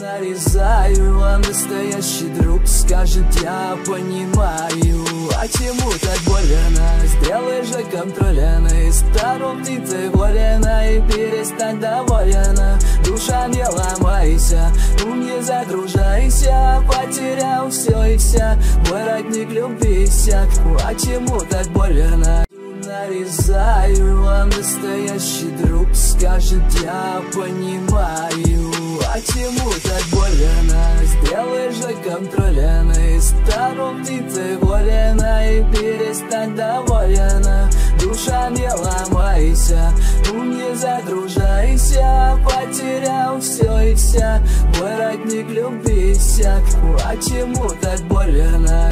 нарезаю, а настоящий друг скажет: я понимаю. А чему так больно? Сделай же контролено, и старом птицей волена, и перестань доволена. Душа, не ломайся, не загружайся, потерял все и вся, мой родник, любви иссяк. А чему так больно? Нарезаю, а настоящий друг скажет: я понимаю. А чему так больно? Сделай же контролено, и старом птицей волена, и перестань доволена. Душа, не ломайся, не загружайся, потерял все и вся, мой родник, любви иссяк. А чему так больно?